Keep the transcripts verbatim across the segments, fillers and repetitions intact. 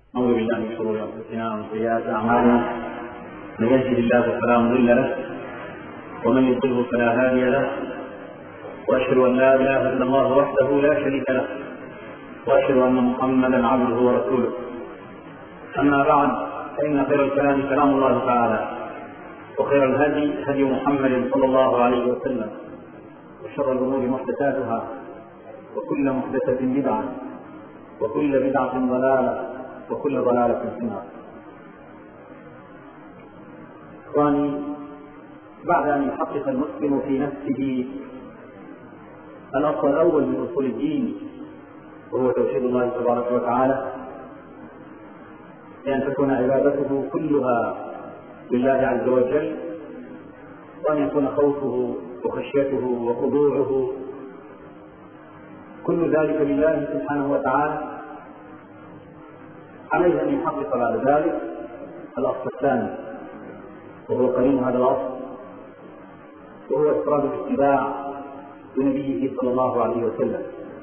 أعوذ بالله من شرور أنفسنا ومن سيئات أعمالنا، من يهده الله فلا مضل له ومن يضلل فلا هادي له، وأشهد أن لا إله إلا الله وحده لا شريك له، وأشهد أن محمدا عبده ورسوله. أما بعد، فإن خير الكلام كلام الله تعالى، وخير الهدي هدي محمد صلى الله عليه وسلم، وشر الأمور محدثاتها، وكل محدثة بدعة، وكل بدعة ضلالة، وكل ضلالة في النار. إخواني، بعد أن يحقق المسلم في نفسه الأصل الأول من أصول الدين، وهو توحيد الله تبارك وتعالى، بأن تكون عبادته كلها لله عز وجل، وأن يكون خوفه وخشيته وخضوعه كل ذلك لله سبحانه وتعالى، عليه أن يحقق بعد ذلك الأصل الثاني، وهو قرين هذا الأصل، وهو إفراد الاتباع لنبيه صلى الله عليه وسلم.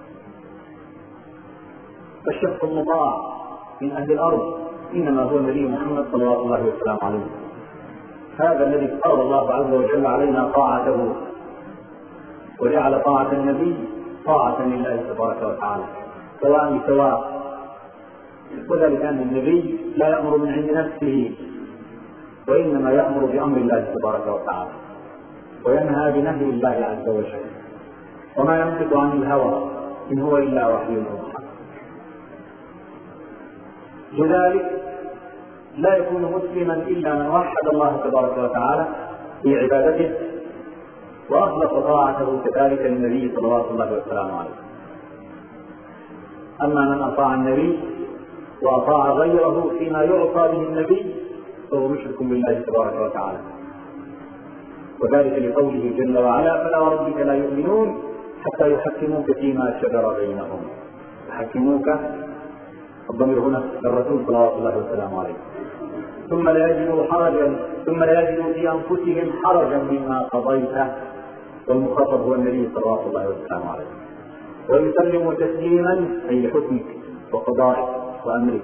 فالشخص المطاع من أهل الأرض إنما هو النبي محمد صلى الله عليه وسلم عليه. هذا الذي افترض الله عز وجل علينا طاعته، وجعل طاعة النبي طاعة لله تبارك وتعالى سواء بسواء، وذلك أن النبي لا يأمر من عند نفسه، وإنما يأمر بأمر الله تبارك وتعالى، وينهى بنهي الله عز وجل، وما ينطق عن الهوى إن هو إلا وحي يوحى. لذلك لا يكون مسلما إلا من وحد الله تبارك وتعالى في عبادته، وأخلص طاعته كذلك للنبي صلى الله عليه وسلم عليه. أما من أطاع النبي وأطاع غيره فيما يعصى به النبي فهو مشرك بالله تبارك وتعالى، وذلك لقوله جل وعلا: فلا وربك لا يؤمنون حتى يحكموك فيما شجر بينهم. يحكموك، الضمير هنا الرسول صلى الله عليه وسلم عليه. ثم لا يجدوا حرجا ثم لا يجدوا في أنفسهم حرجا مما قضيته، والمخاطب هو النبي صلى الله عليه وسلم عليه، ويسلموا تسليما أي لحكمك وقضائك وأمرك.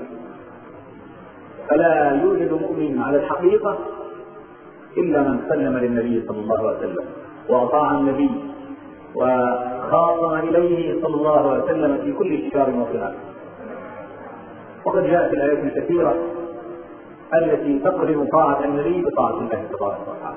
فلا يوجد مؤمن على الحقيقة إلا من سلم للنبي صلى الله عليه وسلم وأطاع النبي وخاصم إليه صلى الله عليه وسلم في كل شجار وخلاف. وقد جاءت الآيات الكثيرة التي تقرن طاعة النبي بطاعة الله تبارك وتعالى،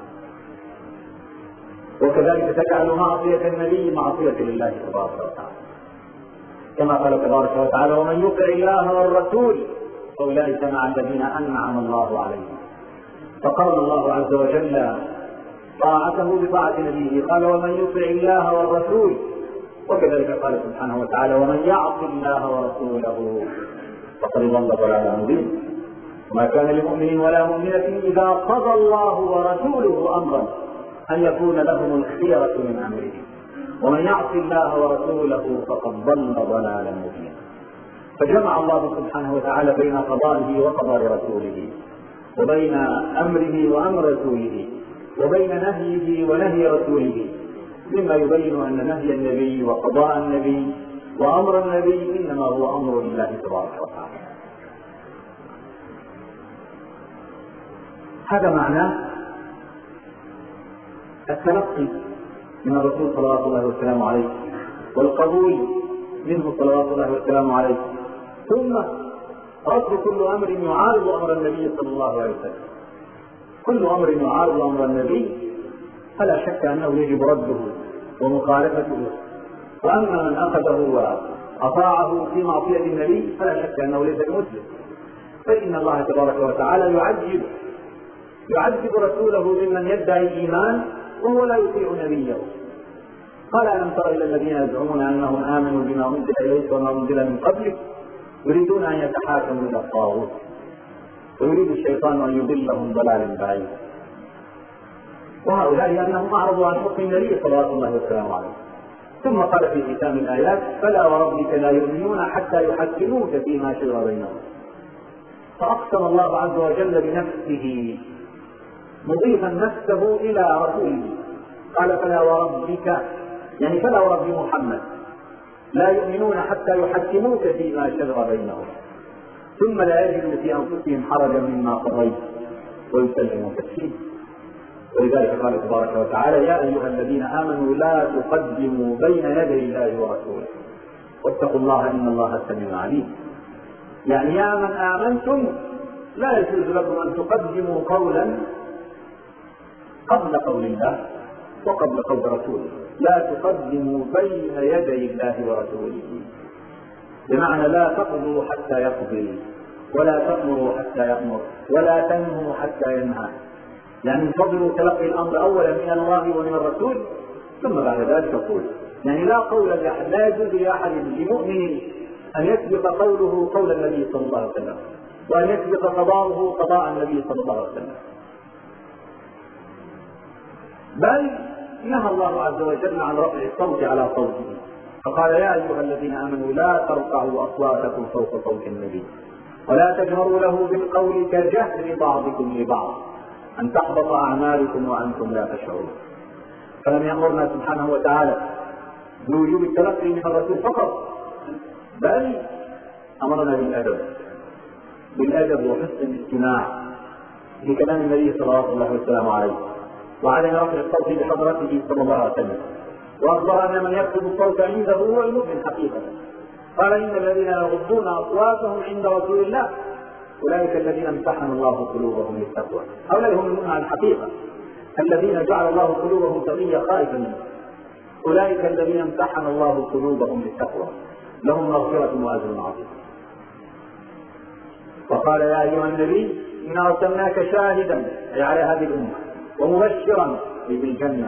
وكذلك تجعل معصية النبي معصية لله تبارك وتعالى، كما قال تبارك وتعالى: ومن يطع الله والرسول فأولئك مع الذين أنعم الله عليهم. فقرن الله عز وجل طاعته بطاعة نبيه، قال: ومن يطع الله والرسول، وكذلك قال سبحانه وتعالى: ومن يعص الله ورسوله فقد ضل ضلالا مبينا. وما كان لمؤمن ولا مؤمنة إذا قضى الله ورسوله أمرا أن يكون لهم الخيرة من أمرهم، ومن يعص الله ورسوله فقد ضل ضلالا مبينا. فجمع الله سبحانه وتعالى بين قضائه وقضاء رسوله، وبين أمره وأمر رسوله، وبين نهيه ونهي رسوله، مما يبين أن نهي النبي وقضاء النبي وأمر النبي إنما هو أمر لله تبارك وتعالى. هذا معناه التلقي من الرسول صلى الله عليه وسلم عليه، والقبول منه صلوات الله وسلامه عليه، ثم رد كل أمر يعارض أمر النبي صلى الله عليه وسلم. كل أمر يعارض أمر النبي فلا شك أنه يجب رده ومخالفته، وأما من أخذه وأطاعه في معصية النبي فلا شك أنه ليس بمسلم، فإن الله تبارك وتعالى يعذب يعذب رسوله ممن يدعي الإيمان وهو لا يطيع نبيه. قال: ألم تر إلى الذين يزعمون أنهم آمنوا بما أنزل إليك وما أنزل من قبلك يريدون أن يتحاكموا إلى الطاغوت ويريد الشيطان أن يضلهم ضلالا بعيدا. وهؤلاء لأنهم أعرضوا عن حكم النبي صلى الله عليه وسلم عليه. ثم قال في ختام الآيات: فلا وربك لا يؤمنون حتى يحكموك فيما شجر بينهم. فأقسم الله عز وجل بنفسه مضيفا نفسه إلى رسوله، قال: فلا وربك، يعني فلا ورب محمد لا يؤمنون حتى يحكموك فيما شجر بينهم. ثم لا يجدوا في أنفسهم حرجا مما قضيت ويسلموا تسليما. ولذلك قال تبارك وتعالى: يا أيها الذين آمنوا لا تقدموا بين يدي الله ورسوله واتقوا الله إن الله سميع عليم. يعني يا من آمنتم لا يجوز لكم أن تقدموا قولا قبل قول الله وقبل قول رسوله. لا تقدموا بين يدي الله ورسوله، بمعنى لا تقضوا حتى يقضي، ولا تأمروا حتى يأمر، ولا تنهوا حتى ينهى. يعني انتظروا تلقي الأمر أولا من الله ومن الرسول ثم بعد ذلك تقول. يعني لا قول لأحد، لا يجوز لأحد لمؤمن أن يسبق قوله قول النبي صلى الله عليه وسلم، وأن يسبق قضاؤه قضاء النبي صلى الله عليه وسلم. بل نهى الله عز وجل عن رفع الصوت على صوته، فقال: يا أيها الذين آمنوا لا ترفعوا أصواتكم فوق صوت النبي ولا تجهروا له بالقول كجهر بعضكم لبعض أن تحبط أعمالكم وأنتم لا تشعرون. فلم يأمرنا سبحانه وتعالى بوجوب التلقي من الرسول فقط، بل أمرنا بالأدب بالأدب وحسن الاستماع لكلام النبي صلى الله عليه وسلم عليه، وعدم رفع الصوت بحضرته صلى الله عليه وسلم. وأخبر أن من يكتب الصوت عنده هو المؤمن حقيقة. قال: إن الذين يغضون أصواتهم عند رسول الله أولئك الذين امتحن الله قلوبهم للتقوى. هؤلاء هم المؤمنون على الحقيقة، الذين جعل الله قلوبهم تقية خائفة منه. أولئك الذين امتحن الله قلوبهم للتقوى لهم مغفرة وأجر عظيم. وقال: يا أيها النبي إنا أرسلناك شاهدا أي على هذه الأمة ومبشرا بالجنة.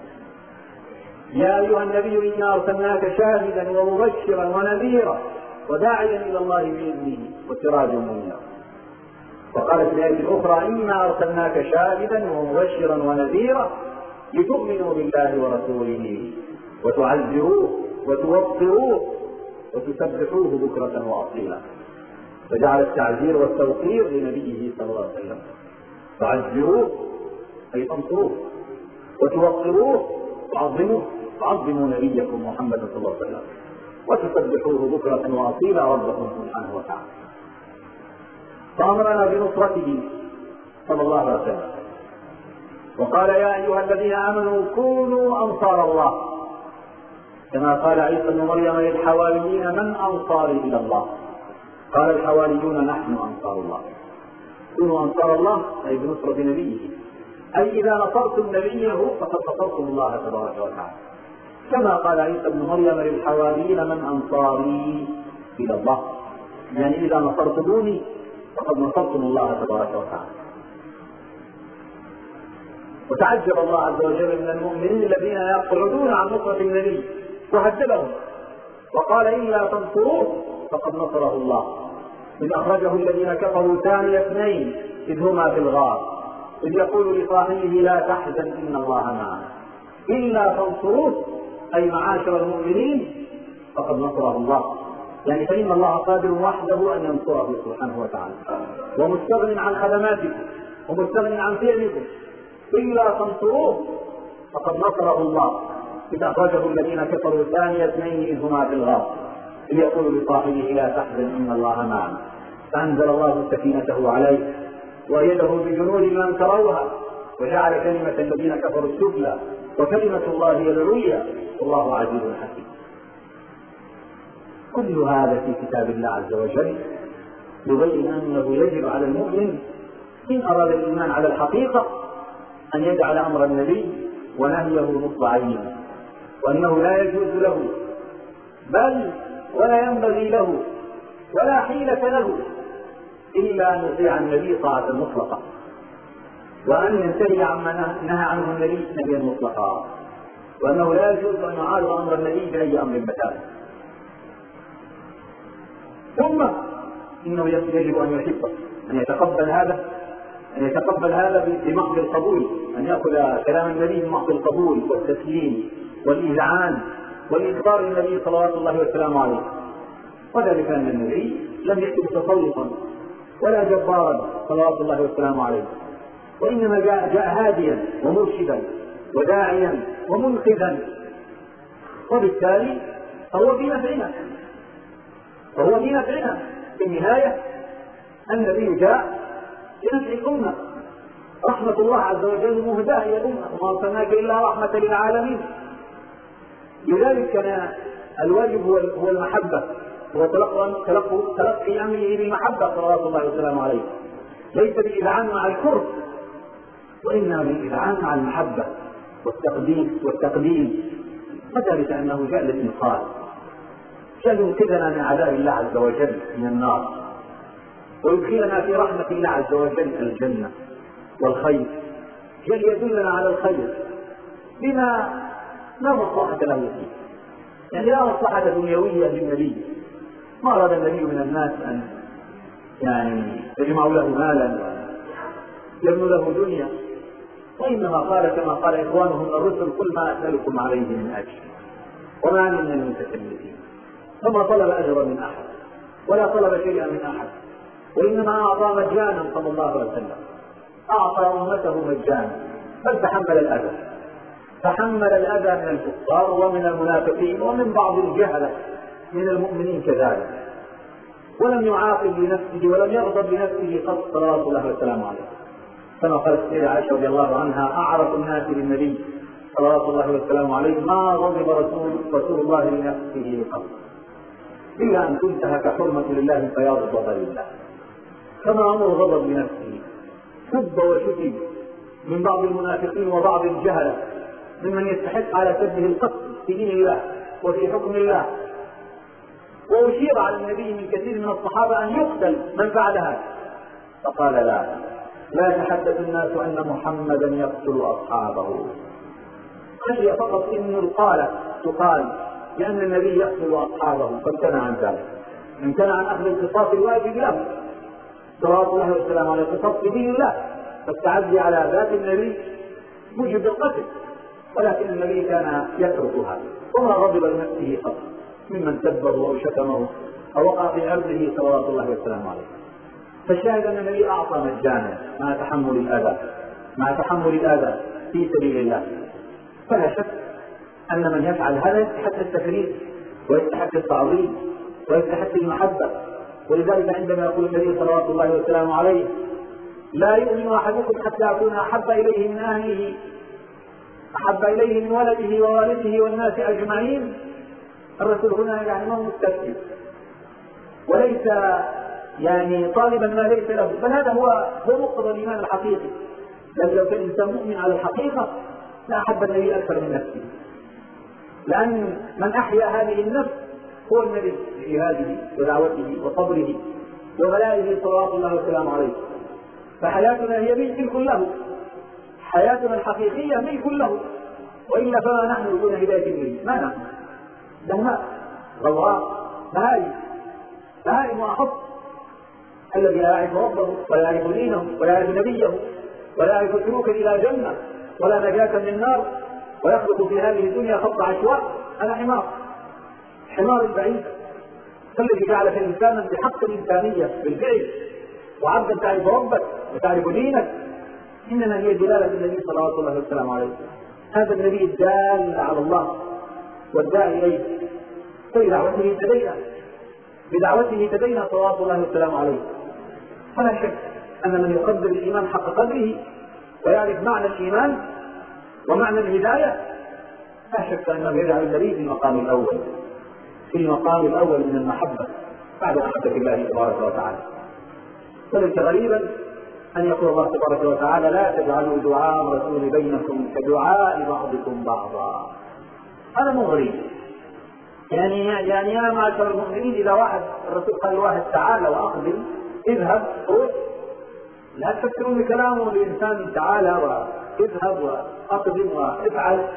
يا أيها النبي إنا أرسلناك شاهدا ومبشرا ونذيرا وداعيا إلى الله بإذنه وسراجا منيرا. وقال في الآية الأخرى: إنا أرسلناك شاهدا ومبشرا ونذيرا لتؤمنوا بالله ورسوله وتعزروه وتوقروه وتسبحوه بكرة وأصيلا. فجعل التعزير والتوقير لنبيه صلى الله عليه وسلم. تعزروه أي تنصروه، وتوقروه تعظموه تعظموا نبيكم محمد صلى الله عليه وسلم، وتسبحوه بكرة وأصيلا ربكم سبحانه وتعالى. فأمرنا بنصرته صلى الله عليه وسلم، وقال: يا أيها الذين آمنوا كونوا أنصار الله، كما قال عيسى بن مريم للحواريين: من أنصاري إلى الله؟ قال الحواريون: نحن أنصار الله. كونوا أنصار الله أي بنصرة نبيه، أي إذا نصرتم نبيه فقد نصرتم الله تبارك وتعالى، كما قال عيسى بن مريم للحواريين: من أنصاري إلى الله؟ يعني إذا نصرتموني فقد نصرتم الله تبارك وتعالى. وتعجب الله عز وجل من المؤمنين الذين يقعدون عن نصرة النبي وهددهم وقال: إلا تنصروه فقد نصره الله، إذ أخرجه الذين كفروا ثاني اثنين إذ هما في الغار إذ يقول لصاحبه: لا تحزن إن الله معنا. إلا تنصروه أي معاشر المؤمنين فقد نصره الله، يعني فإن الله قادر وحده أن ينصره سبحانه وتعالى، ومستغن عن خدماتكم ومستغن عن فعلكم. إلا تنصروه فقد نصره الله، إذ أخرجه الذين كفروا ثاني اثنين إذ هما في الغار إذ يقول لصاحبه: لا تحزن إن الله معنا. فأنزل الله سكينته عليه وأيده بجنود لم تروها وجعل كلمة الذين كفروا السفلى وكلمة الله هي العليا والله عزيز حكيم. كل هذا في كتاب الله عز وجل يبين أنه يجب على المؤمن إن أراد الإيمان على الحقيقة أن يجعل أمر النبي ونهيه نصب عينه، وأنه لا يجوز له بل ولا ينبغي له ولا حيلة له إلا أن يطيع النبي طاعة مطلقة، وأن ينتهي عما نهى عنه النبي نهيا مطلقا، وأنه لا يجوز أن يعارض أمر النبي بأي أمر مكان. ثم إنه يجب أن يحبه، أن يتقبل هذا أن يتقبل هذا بمحض القبول، أن يأخذ كلام النبي بمحض القبول والتسليم والإذعان والإخبار للنبي صلوات الله وسلامه عليه. وذلك أن النبي لم يأتي متسلطا ولا جبارا صلوات الله وسلامه عليه، وإنما جاء, جاء هاديا ومرشدا وداعيا ومنقذا، وبالتالي فهو في نفعنا فهو في نفعنا في النهاية النبي جاء لنفع الأمة، رحمة الله عز وجل مهداة إلى الأمة، وما أرسلناك إلا رحمة للعالمين. لذلك كان الواجب هو المحبة، هو تلقي أمره بالمحبة صلوات الله وسلامه عليه، ليس بالإذعان مع الكره، وإنما بالإذعان مع المحبة والتقديس والتقديم، وذلك أنه جاء للإنقاذ، جاء لينقذنا من عذاب الله عز وجل من النار، ويدخلنا في رحمة الله عز وجل الجنة والخير، جاء ليدلنا على الخير بما لا مصلحة له فيه، يعني لا مصلحة دنيوية للنبي، ما أراد النبي من الناس أن يعني يجمعوا له مالا ويبنوا له دنيا، وإنما قال كما قال إخوانه من الرسل: قل ما أسألكم عليه من أجر وما أنا من المتكلفين. فما طلب أجرا من أحد ولا طلب شيئا من أحد، وإنما أعطى مجانا صلى الله عليه وسلم، أعطى أمته مجانا، بل تحمل الأذى، تحمل الأذى من الكفار ومن المنافقين ومن بعض الجهلة من المؤمنين كذلك، ولم يعاقب لنفسه ولم يغضب لنفسه قط صلوات الله وسلامه عليه، كما قالت السيدة عائشة رضي الله عنها: أعرف الناس بالنبي صلوات الله وسلامه عليه ما غضب رسول رسول الله لنفسه قط، إلا أن تنتهك حرمة لله فيغضب لله. كما أمر غضب لنفسه، سب وشتم من بعض المنافقين وبعض الجهلة ممن يستحق على سبه القتل في دين الله وفي حكم الله، وأشير على النبي من كثير من الصحابة أن يقتل من فعل هذا، فقال: لا لا يتحدث الناس أن محمدا يقتل أصحابه، خشي فقط إن القالة تقال لأن النبي يقتل أصحابه، فامتنع عن ذلك، امتنع عن أخذ القصاص الواجب له صلوات الله وسلامه عليه، القصاص في دين الله، فالتعدي على ذات النبي موجب القتل، ولكن النبي كان يترك هذا، وما غضب لنفسه قط ممن سبه أو شتمه أو وقع في عرضه صلوات الله وسلامه عليه. فالشاهد أن النبي أعطى مجانا مع تحمل الأذى، مع تحمل الأذى في سبيل الله. فلا شك أن من يفعل هذا يستحق التكريم ويستحق التعظيم ويستحق المحبة، ولذلك عندما يقول النبي صلوات الله وسلامه عليه: لا يؤمن أحدكم حتى أكون أحب إليه من أهله أحب إليه من ولده ووالده والناس أجمعين، الرسول هنا يعني ما هو مستكبر وليس يعني طالبا ما ليس له، بل هذا هو هو مقتضى الإيمان الحقيقي. لكن لو كان الإنسان مؤمن على الحقيقة لا أحب النبي أكثر من نفسه، لأن من أحيا هذه النفس هو النبي بجهاده ودعوته وصبره وبلائه صلوات الله وسلامه عليه. فحياتنا هي ملك له، حياتنا الحقيقية ملك له، وإلا فما نحن دون هداية النبي، ما نحن دماء غوراء بهائم بهائم وأحط. الذي لا يعرف ربه ولا يعرف دينه ولا يعرف نبيه ولا يعرف سلوكا إلى جنة ولا نجاة من النار ويخلق في هذه الدنيا خط عشواء، أنا حمار حمار البعيد. فالذي جعلك إنسانا بحق الإنسانية بالفعل، وعبدا تعرف ربك وتعرف دينك، إنما هي دلالة النبي صلوات الله وسلامه عليه. هذا النبي الدال على الله والداعي إليه، فبدعوته تدين بدعوته تدين صلوات الله وسلامه عليه. فلا شك أن من يقدر الإيمان حق قدره ويعرف معنى الإيمان ومعنى الهداية، لا شك أنه يجعل النبي في المقام الأول في المقام الأول من المحبة بعد محبة الله تبارك وتعالى. وليس غريبا أن يقول الله تبارك وتعالى: لا تجعلوا دعاء الرسول بينكم كدعاء بعضكم بعضا. هذا مو غريب، يعني يعني يا معشر المؤمنين، إذا واحد الرسول قال لواحد: تعالى وأقبل، اذهب روح، لا تفكرون بكلامه الإنسان تعالى واذهب وأقبل وافعل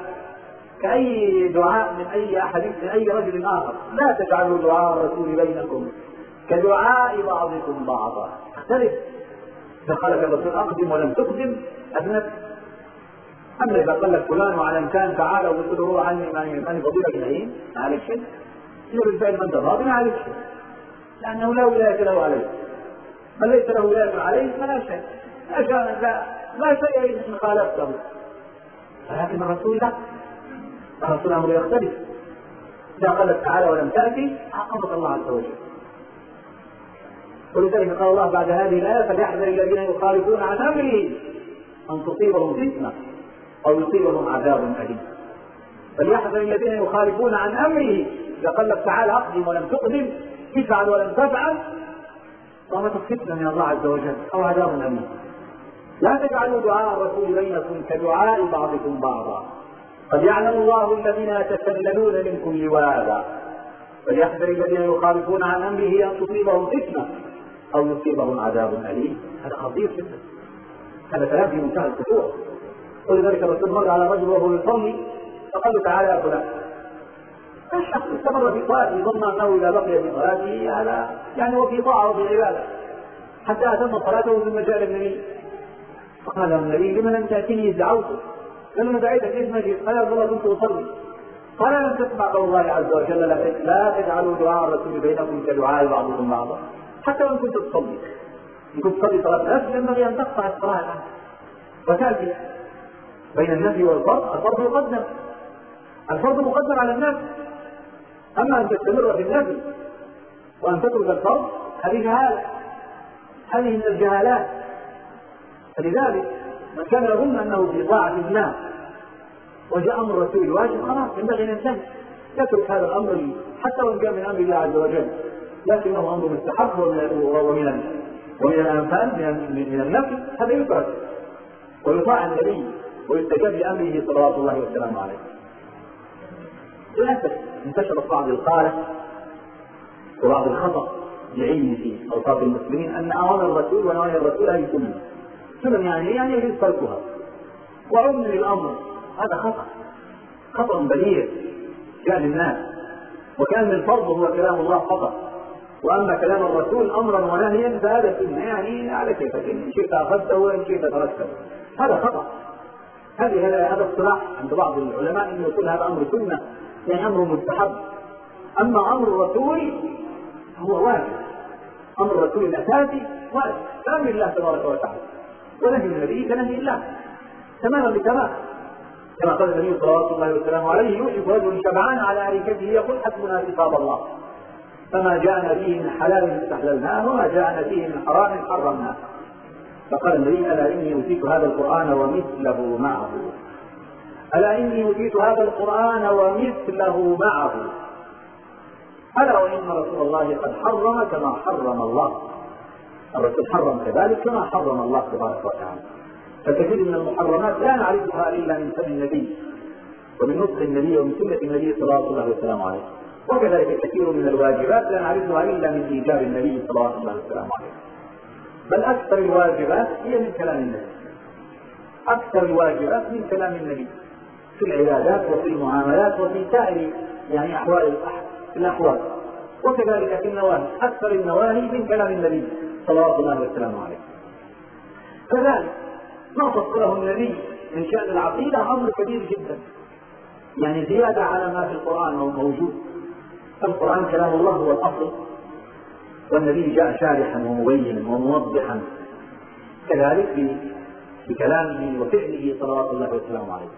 كأي دعاء من أي أحد من أي رجل آخر. لا تجعلوا دعاء الرسول بينكم كدعاء بعضكم بعضا، اختلف. إذا قال لك الرسول أقدم ولم تقدم أذنب. أما إذا قال لك فلان وعلى إمكان تعالى وقلت له روح عني ماني فضيلة العين، ما عليك شيء. إذا بالفعل من تراضي ما عليك شيء، لأنه لا ولاية له عليه. من ليس له ولاية عليه فلا شيء، لا لا, لا شيء إن خالفته. ولكن الرسول لا، الرسول أمره يختلف. إذا قال لك تعالى ولم تأتي عاقبك الله عز وجل. ولذلك قال الله بعد هذه الآية فليحذر الذين يخالفون عن أمره أن تصيبهم فتنة أو يصيبهم عذاب أليم. فليحذر الذين يخالفون عن أمره، إذا قال لك تعالى أقدم ولم تقدم، افعل ولم تفعل، قامت فتنة من الله عز وجل أو عذاب أليم. لا تجعلوا دعاء الرسول بينكم كدعاء بعضكم بعضا قد يعلم الله الذين يتسللون منكم لواذا فليحذر الذين يخالفون عن أمره أن تصيبهم فتنة أو يصيبهم عذاب أليم. هذا خطير جدا، هذا كلام في منتهى الخطورة. ولذلك الرسول مر على رجل وهو يصلي فقال له تعالى يا فلان. الشخص استمر في صلاته ظن أنه إذا بقي في صلاته هذا يعني وفي طاعة وفي عبادة حتى أتم صلاته ثم جاء النبي فقال النبي لمن لم تأتيني دعوته؟ قال له دعيتك ليش ما جئت؟ قال يا رسول الله كنت أصلي. قال لم تسمع قول الله عز وجل لا تجعلوا دعاء الرسول بينكم كدعاء بعضكم بعضا حتى وإن كنت تصلي. إن كنت تصلي صلاة نفس ينبغي أن تقطع الصلاة عنه وتأتي بين النفي والفرض. الفرض يقدم، الفرض مقدم على النفي، أما أن تستمر في النفي وأن تترك الفرض هذه جهالة، هذه من الجهالات. فلذلك من كان يظن أنه في طاعة الله وجاء أمر الرسول الواجب خلاص ينبغي أن ينتهي، يترك هذا الأمر حتى وإن كان من أمر الله عز وجل، لكنه أمر مستحب ومن ومن الأنفال من النفي، هذا يترك ويطاع النبي ويستجاب لأمره صلوات الله وسلامه عليه. للأسف انتشرت بعض القالة وبعض الخطأ لعلم في أوساط المسلمين أن أوامر الرسول ونواهي الرسول هذه سنة سنة يعني يعني يجوز تركها وعمل الأمر. هذا خطأ، خطأ بليغ جاء للناس، وكان الفرض هو كلام الله فقط، وأما كلام الرسول أمرا ونهيا فهذا سنة يعني على كيفك، إن شئت أخذته وإن شئت تركته. هذا خطأ. هذه هذا اصطلاح عند بعض العلماء أن يقول هذا أمر سنة يعني أمر مستحب، أما أمر الرسول هو واجب. أمر الرسول الأساسي واجب كامل الله تبارك وتعالى، ونهي النبي كنهي الله تماما بتمام، كما قال النبي صلى الله عليه وسلم عليه يوشك رجل شبعان على أريكته يقول حسبنا كتاب الله فما جاءنا فيه من حلال استحللناه وما جاءنا فيه من حرام حرمناه. فقال النبي ألا إني أوتيت هذا القرآن ومثله معه، ألا إني أوتيت هذا القرآن ومثله معه، ألا وإن رسول الله قد حرم كما حرم الله. الرسول حرم كذلك كما حرم الله تبارك وتعالى. فكثير من المحرمات لا نعرفها إلا من سنة النبي ومن نطق النبي ومن سنة النبي صلى الله عليه وسلم عليه، وكذلك كثير من الواجبات لا نعرفها إلا من إيجاب النبي صلى الله عليه وسلم عليه. بل أكثر الواجبات هي من كلام النبي، أكثر الواجبات من كلام النبي في العبادات وفي المعاملات وفي سائر يعني أحوال الأحوال، وكذلك في النواهي أكثر النواهي من كلام النبي صلى الله عليه وسلم عليه. كذلك ما فصله النبي من شأن العقيدة أمر كبير جدا، يعني زيادة على ما في القرآن موجود. القرآن كلام الله هو الأصل، والنبي جاء شارحا ومبينا وموضحا كذلك في كلامه وفعله صلوات الله وسلامه عليه.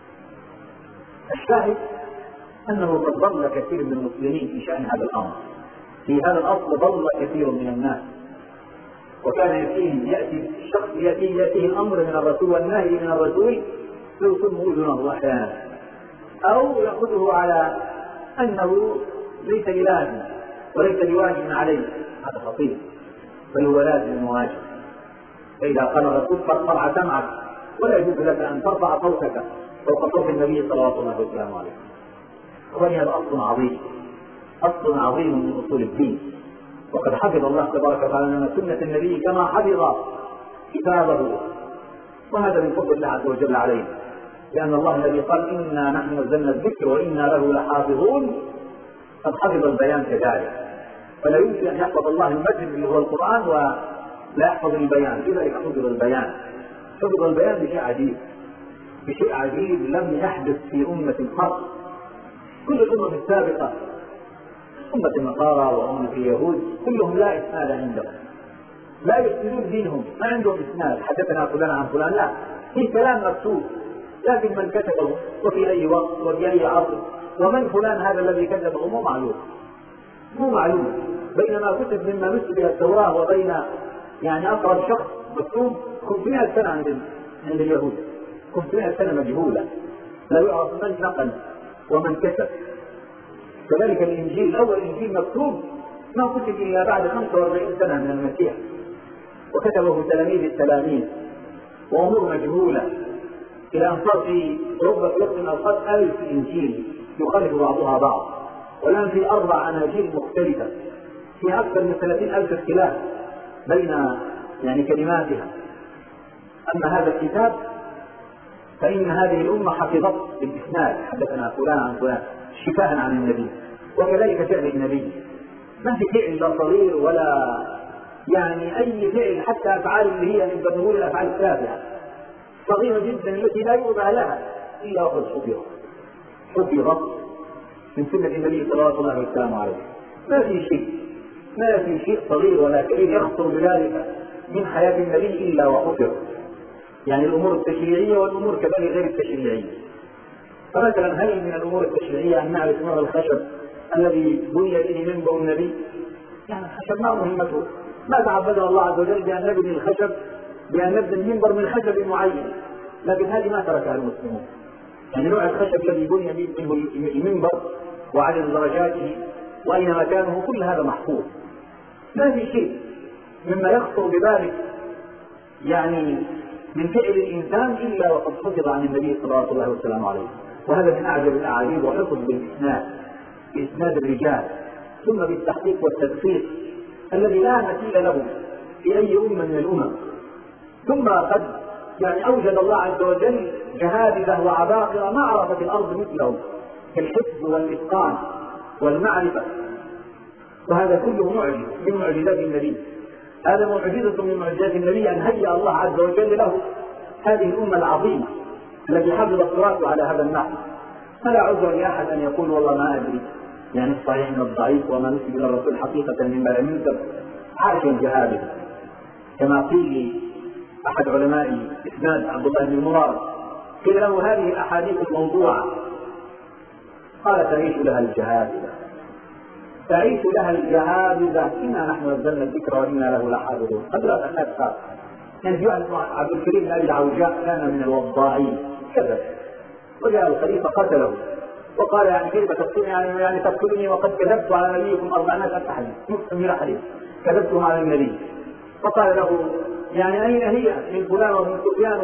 الشاهد أنه قد ضل كثير من المسلمين في شأن هذا الأمر. في هذا الأصل ضل كثير من الناس، وكان يأتيه يأتي الشخص يأتيه يأتيه الأمر من الرسول والنهي من الرسول فيصم أذنه أحيانا، أو يأخذه على أنه ليس بلازم وليس بواجب عليه. هذا خطير، بل هو لازم وواجب. فإذا قال الرسول فارفع سمعك، ولا يجوز لك أن ترفع صوتك فوق صوت النبي صلى الله عليه وسلم عليه. وهذا أصل عظيم، أصل عظيم من أصول الدين، وقد حفظ الله تبارك وتعالى لنا سنة النبي كما حفظ كتابه، وهذا من فضل الله عز وجل عليه، لأن الله الذي قال إنا نحن نزلنا الذكر وإنا له لحافظون قد حفظ البيان كذلك. فلا يمكن أن يحفظ الله المجد اللي هو القرآن ولا يحفظ البيان، لذلك حفظ البيان. حفظ البيان بشيء عجيب، بشيء عجيب لم يحدث في أمة قط. كل الأمم السابقة، أمة النصارى وأمة اليهود، كلهم لا إسناد عندهم، لا يسندون دينهم، ما عندهم إسناد حدثنا فلان عن فلان، لا، في كلام مكتوب، لكن من كتبه وفي أي وقت وفي أي عصر ومن فلان هذا الذي كتبه مو معلوم، مو معلوم. بين ما كتب مما نسب الى التوراه وبين يعني اقرب شخص مكتوب خمسمائة سنه عند عند اليهود، خمسمائة سنه مجهوله لا يعرف من نقل ومن كتب. كذلك الانجيل، الاول انجيل مكتوب ما كتب الا بعد خمسة وأربعين سنه من المسيح، وكتبه تلاميذ التلاميذ، وامور مجهوله، الى ان صار في اوروبا في وقت من الاوقات الف انجيل يخالف بعضها بعض، والان في اربع اناجيل مختلفه في اكثر من ثلاثين الف اختلاف بين يعني كلماتها. اما هذا الكتاب فان هذه الامه حفظت بالاسناد، حدثنا فلان عن فلان شفاها عن النبي، وكذلك فعل النبي، ما في فعل لا صغير ولا يعني اي فعل، حتى افعال اللي هي من ضمن الافعال التافهه صغيره جدا التي لا يوضع لها الا وقد حفظت حفظت من سنه النبي صلى الله عليه وسلم عليه. ما في شيء ما في شيء صغير ولا كبير يخطر بذلك من حياه النبي الا وحفظ، يعني الامور التشريعيه والامور كذلك غير التشريعيه. فمثلا هل من الامور التشريعيه ان نعرف نوع الخشب الذي بني به منبر النبي؟ يعني الخشب ما مهمته، ما تعبدنا الله عز وجل بان نبني الخشب بان نبني المنبر من خشب معين، لكن هذه ما تركها المسلمون. يعني نوع الخشب الذي بني منه المنبر وعدد درجاته واين مكانه كل هذا محفوظ. ما في شيء مما يخطر بذلك يعني من فعل الانسان الا وقد حفظ عن النبي صلى الله عليه وسلم عليه. وهذا من اعجب الاعاجيب، وحفظ بالاسناد باسناد الرجال ثم بالتحقيق والتدقيق الذي لا مثيل له في اي امه من الامم. ثم قد يعني اوجد الله عز وجل جهابذه وعباقره ما عرفت الارض مثله في الحفظ والاتقان والمعرفه، وهذا كله معجز من معجزات النبي. هذا معجزه من معجزات النبي ان هيأ الله عز وجل له هذه الامه العظيمه التي حفظت تراثه على هذا النحو. فلا عذر لاحد ان يقول والله ما ادري، يعني الصحيح من الضعيف وما نسب الى الرسول حقيقه مما لم ينسب. عاش الجهابذه كما قيل احد علماء اسناد عبد الله بن مرار قيل له هذه الاحاديث الموضوعه، قال تعيش لها الجهابذه تعيش لها الجهابذه انا نحن نزلنا الذكر وانا له لحافظون. قد لا الناس قال يعني في واحد عبد الكريم بن ابي العوجاء كان من الوضاعين كذب، وجاء الخليفه قتله وقال يعني كيف تقتلني يعني, يعني تقتلني وقد كذبت على نبيكم أربعمائة ألف حديث مستمر حديث كذبتهم على النبي. فقال له يعني اين هي من فلان ومن سفيان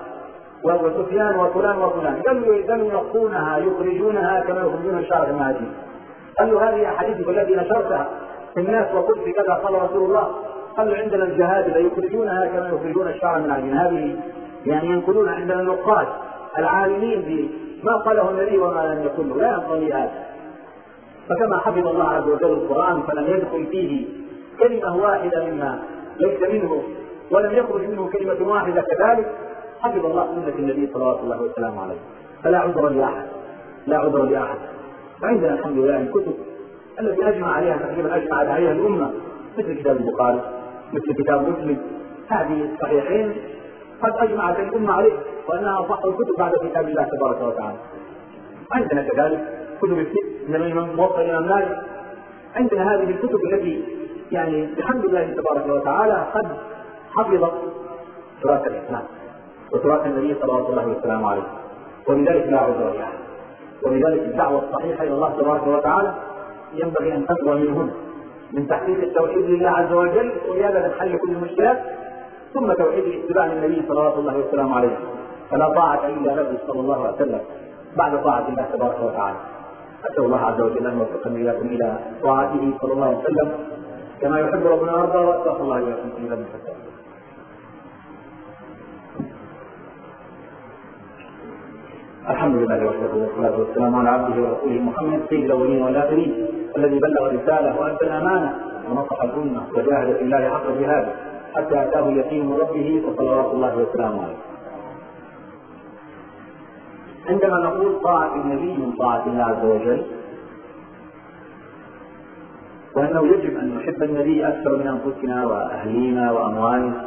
وسفيان وفلان وفلان؟ قالوا قالوا يخفونها يخرجونها كما يخرجون الشعر المهاجم. قال له هذه احاديث التي نشرتها في الناس وقلت كذا قال رسول الله. قال له عندنا الجهابذه يخرجونها كما يخرجون الشعر من العجين. هذه يعني ينقلون عندنا النقاد العالمين بما قاله النبي وما لم يقله، لا ينقل هذا. فكما حفظ الله عز وجل القران فلم يدخل فيه كلمه واحده مما ليس منه ولم يخرج منه كلمه واحده، كذلك حفظ الله سنه النبي صلى الله عليه وسلم عليه. فلا عذر لاحد لا عذر لاحد. وعندنا الحمد لله الكتب التي اجمع عليها تقريبا اجمع عليها الامه مثل كتاب البخاري مثل كتاب مسلم، هذه الصحيحين قد اجمعت الامه عليه وانها اصح الكتب بعد كتاب الله تبارك وتعالى. عندنا كذلك كتب الفقه من الامام موطأ الامام مالك. عندنا هذه الكتب التي يعني بحمد الله تبارك وتعالى قد حفظت تراث الاسلام وتراث النبي صلى الله عليه وسلم عليه، ولذلك لا عذر له. ولذلك الدعوه الصحيحه الى الله تبارك وتعالى ينبغي ان تقوى منهم من تحقيق التوحيد لله عز وجل وإيادة حل كل المشكلات، ثم توحيد اتباع النبي صلى الله عليه وسلم عليه. فلا طاعة إلا له صلى الله عليه وسلم بعد طاعة الله تبارك وتعالى. أسأل الله عز وجل أن يوفقني إياكم إلى طاعته صلى الله عليه وسلم كما يحب ربنا ويرضى، وأستغفر الله إياكم في ذنب الفتاة. الحمد لله وحده والصلاة والسلام على عبده ورسوله محمد سيد الأولين والآخرين الذي بلغ الرسالة وأدى الأمانة ونصح الأمة وجاهد في الله حق جهاده حتى أتاه اليقين من ربه وصلوات الله وسلامه عليه. عندما نقول طاعة النبي من طاعة الله عز وجل، وأنه يجب أن نحب النبي أكثر من أنفسنا وأهلينا وأموالنا،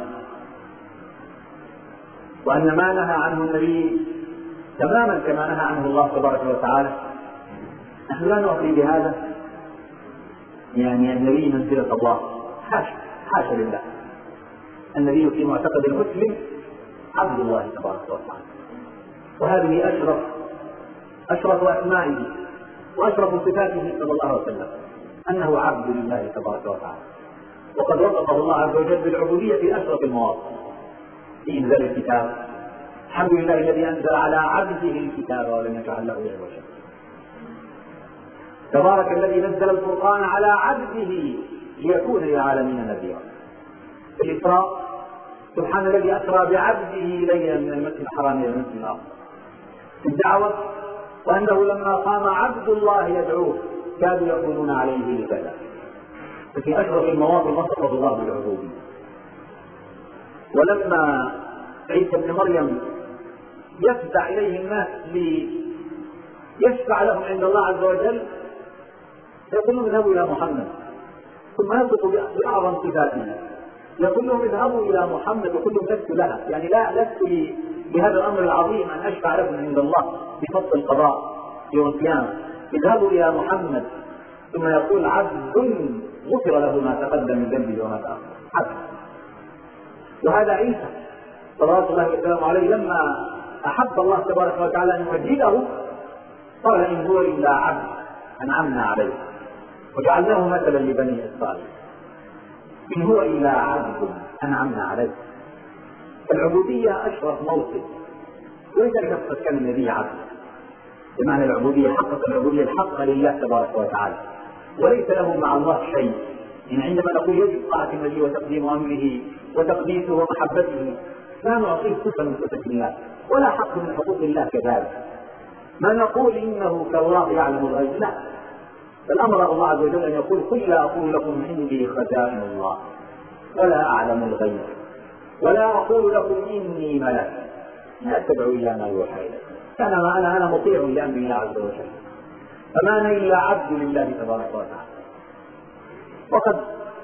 وأن ما نهى عنه النبي تماما كما نهى عنه الله تبارك وتعالى، نحن لا نعطي بهذا يعني النبي منزلة الله، حاشا حاشا لله. النبي في معتقد المسلم عبد الله تبارك وتعالى، وهذه أشرف أشرف أسمائه وأشرف صفاته صلى الله عليه وسلم، أنه عبد لله تبارك وتعالى. وقد وصفه الله عز وجل بالعبودية في أشرف المواطن في إنزال الكتاب. الحمد لله الذي أنزل على عبده الكتاب ولم يجعل له عوجا. تبارك الذي نزل الفرقان على عبده ليكون للعالمين نذيرا. في الإسراء سبحان الذي أسرى بعبده ليلا من المسجد الحرام إلى المسجد الأقصى. في الدعوة وأنه لما قام عبد الله يدعوه كادوا يكونون عليه لكذا. ففي أشرف المواطن وصفه الله بالعبودية. ولما عيسى بن مريم يفزع إليه الناس ليشفع لهم عند الله عز وجل يقولون اذهبوا إلى محمد، ثم ينطق بأعظم صفاته يقول لهم اذهبوا إلى محمد وكلهم لست لها، يعني لا لست بهذا الأمر العظيم أن أشفع لكم عند الله بفصل القضاء يوم القيامة. اذهبوا إلى محمد، ثم يقول عبد غفر له ما تقدم من ذنبه وما تأخر. عبد. وهذا عيسى صلوات الله وسلامه عليه لما أحب الله تبارك وتعالى أن يمجده قال إن هو إلا عبد أنعمنا عليه وجعلناه مثلا لبني إسرائيل. إن هو إلا عبد أنعمنا عليه. العبودية أشرف موطن، ولذلك قد كان النبي عبد بمعنى العبودية، حقق العبودية الحق لله تبارك وتعالى وليس له مع الله شيء. يعني عندما نقول يجب طاعة النبي وتقديم أمره وتقديسه ومحبته لا نعطيه صفة من صفة الله ولا حق من حقوق الله كذلك. ما نقول إنه كالله يعلم الغيب، لا، فالأمر الله عز وجل أن يقول قل لا أقول لكم عندي خزائن الله ولا أعلم الغيب ولا أقول لكم إني ملك لا أتبع إلا ما يوحى إلي. أنا أنا أنا مطيع لأمر الله عز وجل، فما أنا إلا عبد لله تبارك وتعالى. وقد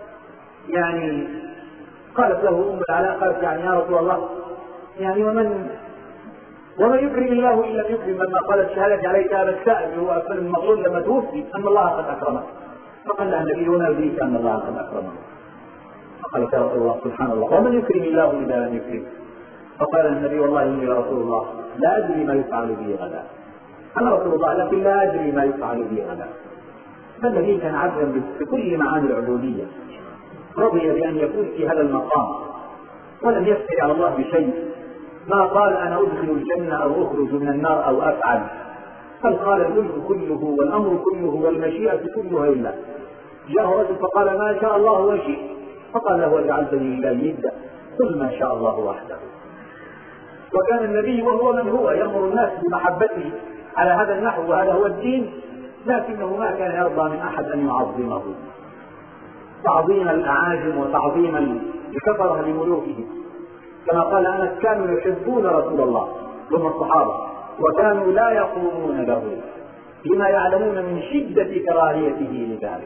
يعني قالت له أم العلاء قالت يعني يا رسول الله يعني ومن وما يكرم الله إن لم يكرم، لما قالت شهادتي عليك هذا السائل هو أفضل المظلوم لما توفي أن الله قد أكرمه، فقال لها النبي هنا يدريك أن الله قد أكرمه. فقالت يا رسول الله سبحان الله ومن يكرم الله إذا لم يكرم؟ فقال النبي والله إني لرسول الله لا أدري ما يفعل بي غدا. أنا رسول الله لكن لا أدري ما يفعل بي غدا. فالنبي كان عبدا بكل معاني العبودية، رضي بأن يكون في هذا المقام ولم يفتري على الله بشيء. ما قال أنا أدخل الجنة أو أخرج من النار أو أفعل، بل قال الملك كله والأمر كله والمشيئة كلها لله. جاء رجل فقال ما شاء الله وشئت، فقال له وجعلتني لله ندا، قل ما شاء الله وحده. وكان النبي وهو من هو يأمر الناس بمحبته على هذا النحو وهذا هو الدين، لكنه ما كان يرضى من أحد أن يعظمه تعظيم الأعاجم وتعظيم الكفرة لملوكه. كما قال أنس كانوا يحبون رسول الله ثم الصحابة وكانوا لا يقومون له لما يعلمون من شدة كراهيته لذلك.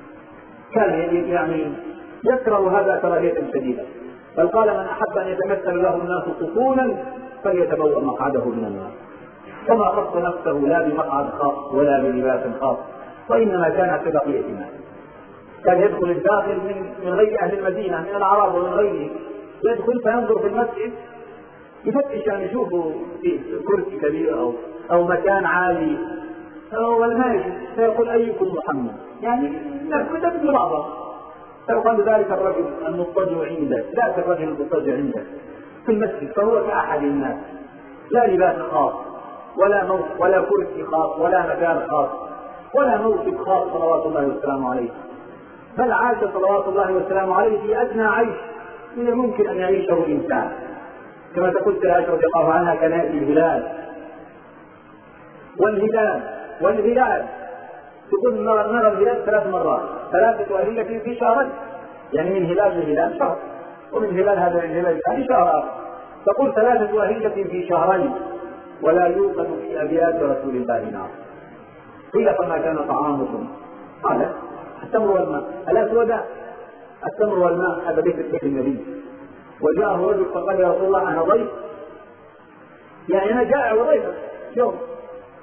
كان يعني يكره هذا كراهية شديدة، بل قال من أحب أن يتمثل له الناس قصونا فليتبوأ مقعده من النار. كما خص نفسه لا بمقعد خاص ولا بلباس خاص، وإنما كان كبقية الناس. كان يدخل الداخل من من غير أهل المدينة من الأعراب ومن غيره، يدخل فينظر في المسجد يفتش أن يشوفه في كرسي كبير أو أو مكان عالي أو الماشي فيقول أيكم محمد، يعني الناس تبني بعضها. فيقال ذلك الرجل المضطجع عندك، ذاك الرجل المضطجع عندك في المسجد، فهو كأحد الناس، لا لباس خاص ولا موت ولا كرسي خاص ولا مكان خاص ولا موقف خاص صلوات الله وسلامه عليه، بل عاش صلوات الله وسلامه عليه في أدنى عيش من الممكن أن يعيشه الإنسان. كما تقول عائشة رضي الله عنها كان يأتي الهلال والهلال والهلال تقول نرى نرى الهلال ثلاث مرات، ثلاثة أهلة في شهر، يعني من هلال لهلال شهر، ومن هلال هذا الهلال الثاني شهر. تقول ثلاثة أهلة في شهرين ولا يوقد في أبيات رسول الله نار. قيل فما كان طعامكم؟ قال التمر والماء. الأسود التمر والماء، هذا بيت بيت النبي. وجاءه رجل فقال يا رسول الله أنا ضيف، يعني أنا جائع وضيف يوم،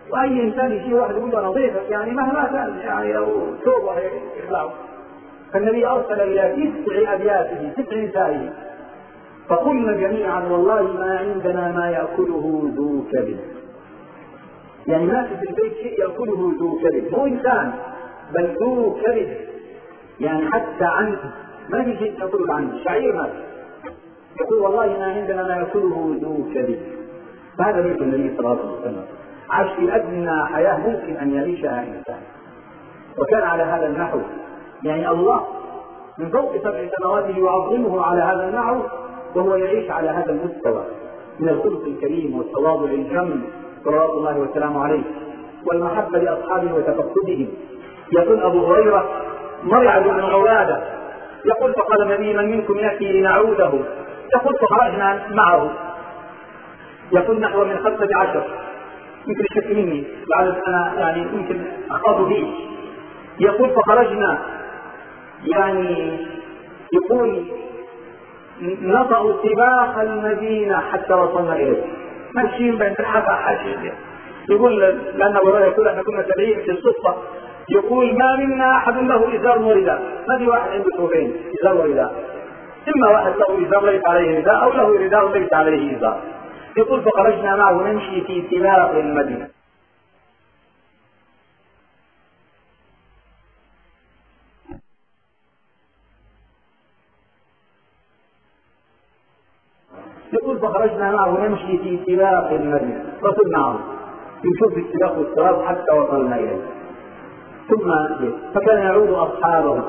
واي انسان يجي واحد يقول له نظيفك يعني مهما كان، يعني لو ثوبه يخلعه. فالنبي ارسل الى تسع ابياته تسع نسائه فقلنا جميعا والله ما عندنا ما ياكله ذو كبد، يعني ما في البيت شيء ياكله ذو كبد، مو انسان بل ذو كبد، يعني حتى عنه ما في شيء ياكله عنه، شعير ما يقول والله ما عندنا ما ياكله ذو كبد. فهذا بيت النبي صلى الله عليه وسلم، عاش في ادنى حياه ممكن ان يعيشها انسان، وكان على هذا النحو، يعني الله من فوق سبع سماوات يعظمه على هذا النحو وهو يعيش على هذا المستوى من الخلق الكريم والتواضع الجم صلوات الله وسلامه عليه والمحبه لاصحابه وتفقدهم. يقول ابو هريره مرعد بن عباده يقول فقال النبي من منكم ياتي لنعوده، يقول فخرجنا معه، يقول نحو من خمسة عشر، يمكن شك مني بعد انا يعني يمكن اخاف فيه. يقول فخرجنا يعني يقول نطأ سباق المدينة حتى وصلنا إليه، ماشيين بين الحفا حاشين. يقول لأن أبو هريرة يقول احنا كنا سبعين في الصفة، يقول ما منا أحد له إزار ورداء، ما في واحد عنده ثوبين إزار ورداء، إما واحد له إزار ليس عليه رداء أو له رداء ليس عليه إزار. يقول فخرجنا معه نمشي في سباق المدينة. يقول فخرجنا معه نمشي في سباق المدينة، رسول معه يشوف السباق والسراب حتى وصلنا إليه. ثم فكان يعود أصحابه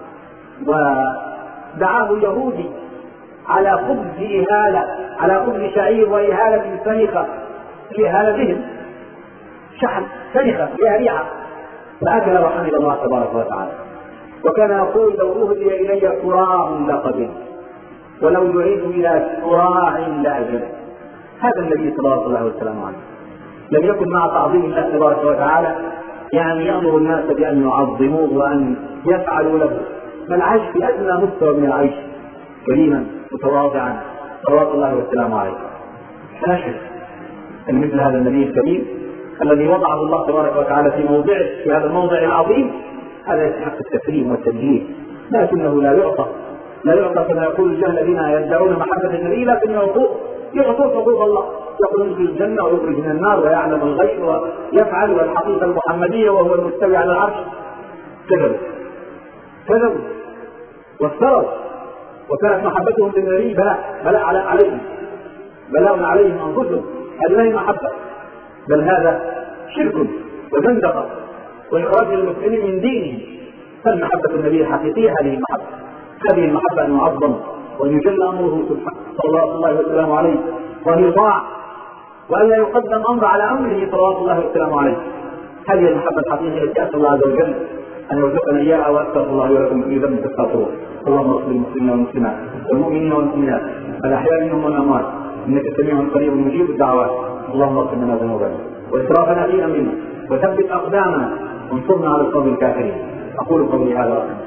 ودعاه اليهودي على خبز إهالة، على خبز شعير وإهالة سنخة، إهالة بهم شحن سنخة فيها ريحة، فأكل وحمد الله تبارك وتعالى. وكان يقول لو أهدي إلي صراع لقبل ولو يعيد إلى صراع لأجل. هذا النبي صلى الله عليه وسلم عنه لم يكن مع تعظيم الله تبارك وتعالى يعني يأمر الناس بأن يعظموه وأن يفعلوا له، بل عاش في أدنى مستوى من العيش كريما متواضعا صلوات الله والسلام عليه. فاشل مثل هذا النبي الكريم الذي وضعه الله تبارك وتعالى في موضعه في هذا الموضع العظيم، هذا يستحق التكريم والتبجيل، لكنه لا يعطى لا يعطى كما يقول الجهل الذين يدعون محبة النبي، لكن يعطوه يعطوه حقوق الله، يقول يدخل الجنة ويخرج من النار ويعلم الغيب ويفعل والحقيقة المحمدية وهو المستوي على العرش. كذبوا كذبوا وافتروا، وكانت محبتهم للنبي بلاء بلاء على عليهم بلاء عليهم أنفسهم، هذه لا محبة بل هذا شرك وزندقة وإخراج المسلمين من دينهم. فالمحبة النبي الحقيقية هذه المحبة، هذه المحبة أن يعظم وأن يجل أمره سبحانه صلى الله وسلم عليه وأن يطاع وأن لا يقدم أمر على أمره صلى الله وسلم عليه. هذه المحبة الحقيقية التي أسأل الله عز وجل أن يرزقنا إياها، وأستغفر الله ولكم في ذنب تستغفروه. اللهم اغفر للمسلمين والمسلمات والمؤمنين والمؤمنات الأحياء منهم والأموات إنك سميع قريب مجيب الدعوات. اللهم اغفر لنا ذنوبنا وإسرافنا في أمرنا وثبت أقدامنا وانصرنا على القوم الكافرين. أقول قولي هذا